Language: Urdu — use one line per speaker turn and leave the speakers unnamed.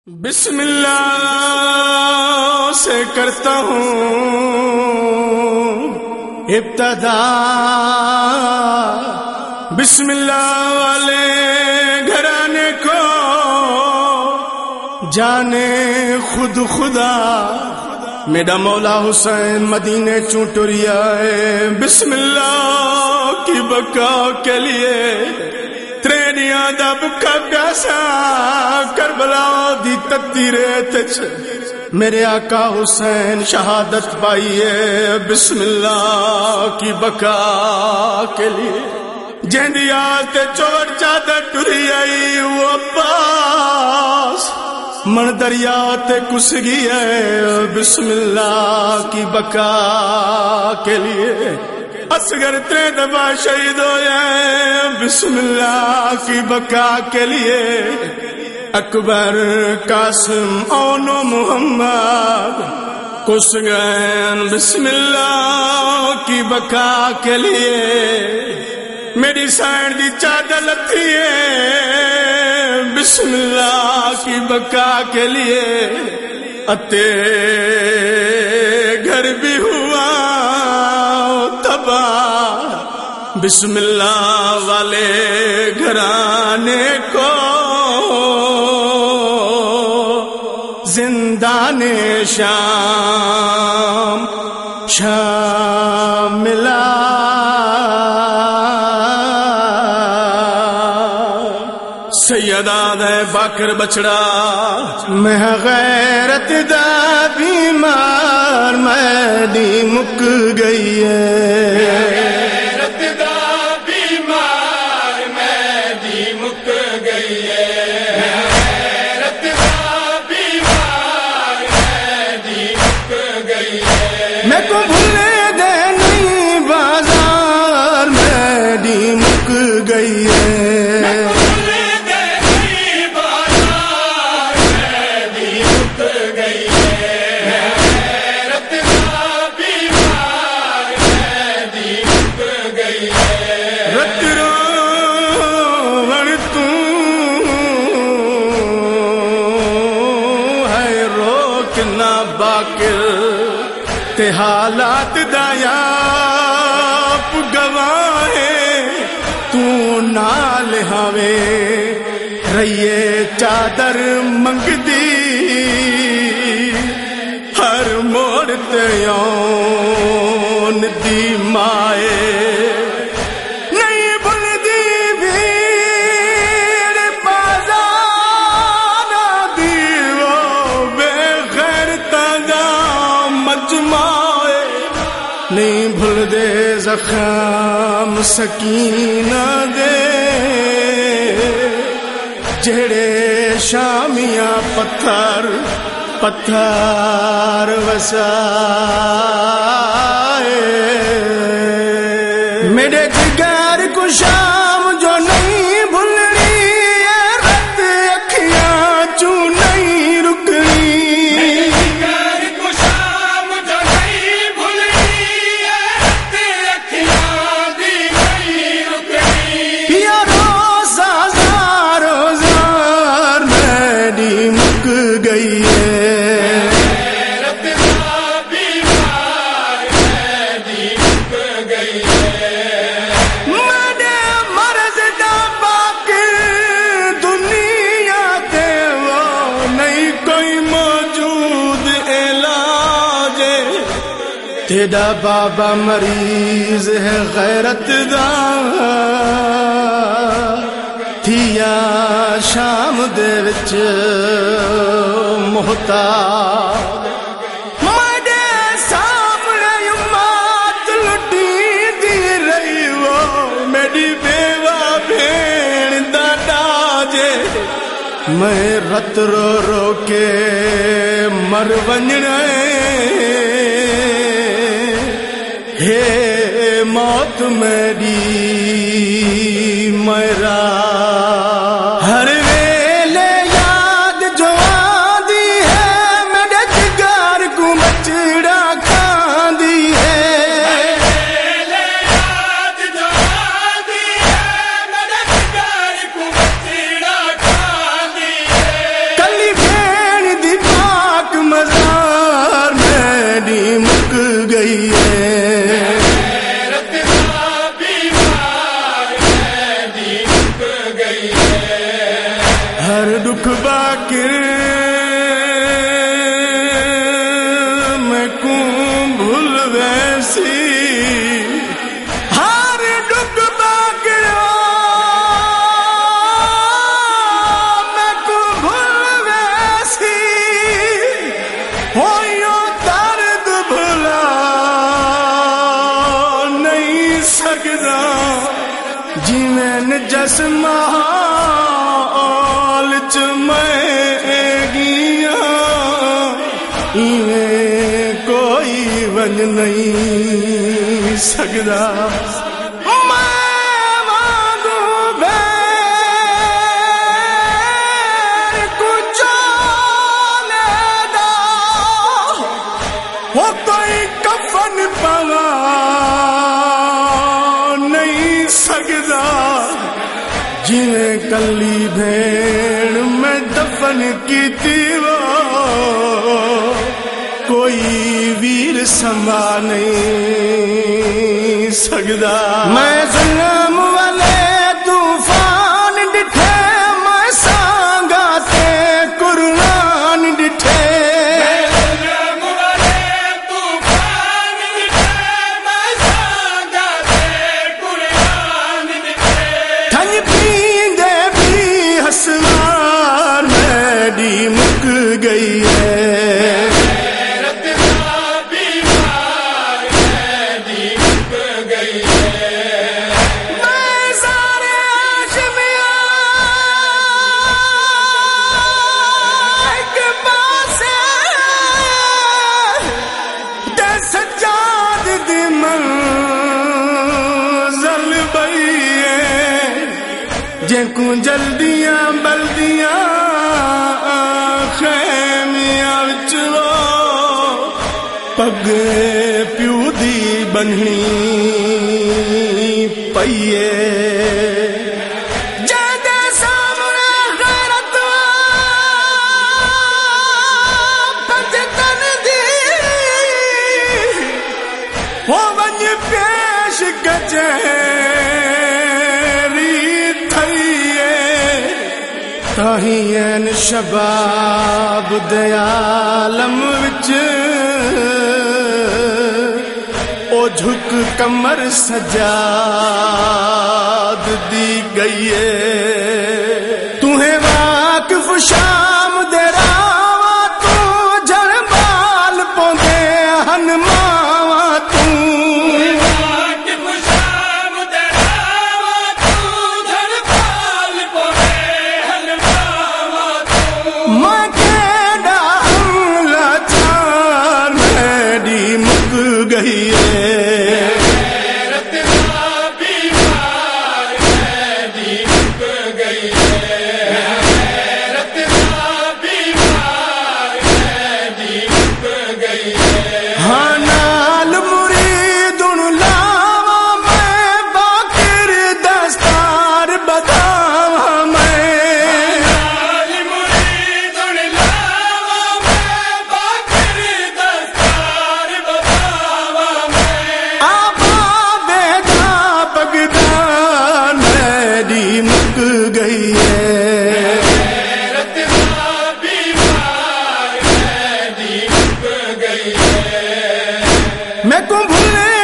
بسم اللہ سے کرتا ہوں ابتدا، بسم اللہ والے گھرانے کو جانے خود خدا، میرا مولا حسین مدینے چونٹریا ہے، بسم اللہ کی بقا کے لیے ترینیاں دا بکا پیاسا کربلا دی تتی ریت میرے آقا حسین شہادت پائی ہے، بسم اللہ کی بقا کے لیے جہندی آتے چوڑ چادر ٹری آئی وہ عباس من دریا تے کس گئی ہے، بسم اللہ کی بقا کے لیے اصغر 3 دفعہ شہید ہو جائے، بسم اللہ کی بقا کے لیے اکبر قاسم اونو محمد کس گئے، بسم اللہ کی بقا کے لیے میری سائن دی چادر لتھی ہے، بسم اللہ کی بقا کے لیے اتے گھر بھی ہوا تباہ، بسم اللہ والے گھرانے کو زندان شام ملا، سیداد ہے باکر بچڑا میں غیرت دا بیمار میں دی مک گئی ہے، غیرت دا بیمار میں دی مک گئی ہے، غیرت دا بیمار میں دی مک گئی ہے، میں کو بھولے دے نہیں بازار میں دی مک گئی ہے، تے حالات دایا گواہے تو نال ہاوے رہیے چادر منگ دی ہر موڑ تے یون دی مائے نہیں بھول دی بھیڑ بازار دی وہ بے غیرتاں دا مجمع نہیں بھول دے زخم سکینہ دے جڑے شامیاں پتھر وسائے، میرے جگر کو شام جو نہیں بھولنی ہے، رت اکھیاں چوں نہیں رکنی، تیرا بابا مریض ہے غیرت دا تھیا شام دے وچ محتاج، میرے سامنے امت لٹی دی رہی وہ میری بیوہ بھیڑ دا ڈاجے، میں رت رو رو کے مر ونجنے ہے موت میری میرا ہر ویلے یاد جو آدی ہے، میرے جگر کو بچڑا کھاندی ہے، یاد جو آدی ہے میرے جگر کو بچڑا کھاندی ہے، کلی
گئی ہے،
ہر دکھ باقر میں کو بھول ویسی، ہر دکھ باقر میں کو بھول ویسی، ہوئیو درد بھلا نہیں سکدا، جیویں جس محال چ میں گیا، ایویں کوئی ون نہیں سکدا، وہ کوئی کفن پوا نہیں سکدا، جویں کلی بھیڑ میں دفن کیتی وہ کوئی ویر سما نہیں سکدا، میں ظلم والے طوفان ڈٹھے، میں سانگا تے قرآن ڈٹھے، مک گئی ہے، میں سارے آشمیاں کے پاس تے سجاد دی منزل بئی ہے، جے کو جلدیاں بلدیاں خیمیاں وچ پگ پیو دی بننی پئیے، جے سامنے غیرت پجتن دی، وہ ونج پیش کچہری تھئیے، تاہین شباب دے عالم وچ او جھک کمر سجاد دی گئی ہے، تہیں واقف شام دے راواں تو جڑ بال پوندے ہن ماواں تو، گئی ہے، ہاں نال مرید لاواں میں، باقر دستار بداواں میں، مک گئی ہے، میں کو بھولے